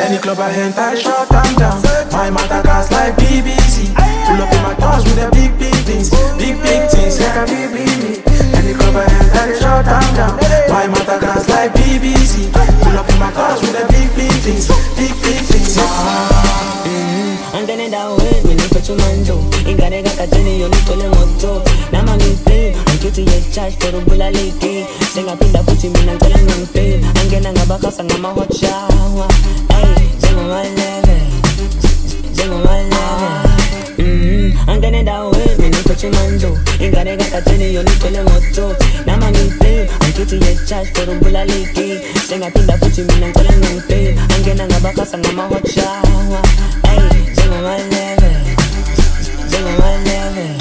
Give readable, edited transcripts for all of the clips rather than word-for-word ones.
Any club I enter, I shut them down. My matter cast like BBC. Pull up in my toes with the big things. Big things, like a BB. Any club I enter, I shut them down. My matter cast like BBC. Pull up in my toes with the big things. Big things. Angene da we, me ni pecho mando. Ingane ga kateni yo ni tole moto. Na mami play, ankitu ye charge for ubula lady. Senga pinda puti mi nang kala nang pay. Angena nga baka sa nga ma hot shower. Ay, jengo maleve, jengo maleve. Angene da we, me ni pecho mando. Ingane ga kateni yo ni tole moto. Na mami play, ankitu ye charge for ubula lady. Senga pinda puti mi nang kala nang pay. Angena nga baka sa nga ma hot shower. Ay, jengo maleve, jengo maleve.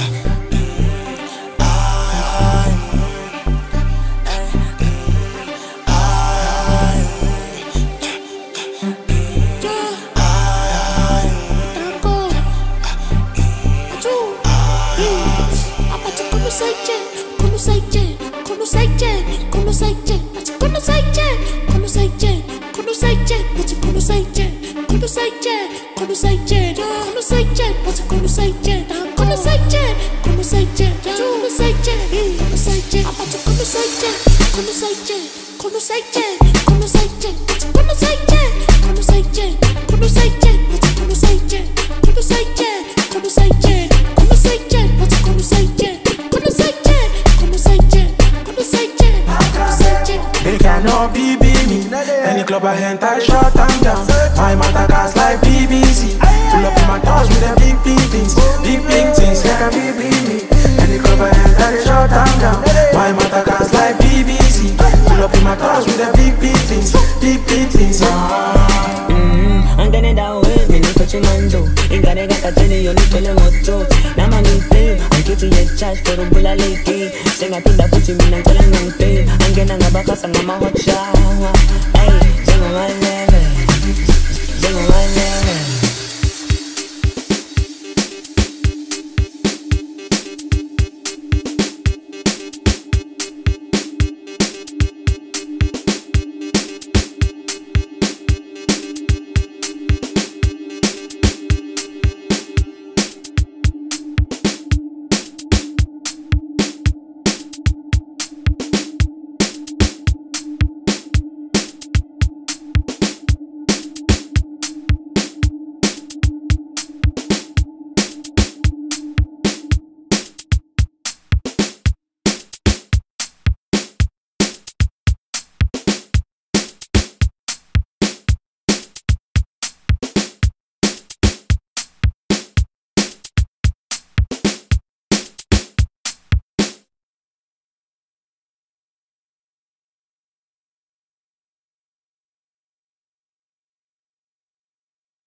They cannot be me. Any club I enter, I shut them down. My matter cast like BBC. Pull up in my toes with the big things. Big things, like a BB. Any club I enter, I shut them down. My matter cast like BBC. Pull up in my toes with the big things. Big things. Angene da we, me ni pecho mando. Ingane ga kateni yo ni tole moto. Na mami play, ankitu ye charge for ubula lady. Senga pinda puti mi nang kala nang pay. Angena nga baka sa nga ma hot shower.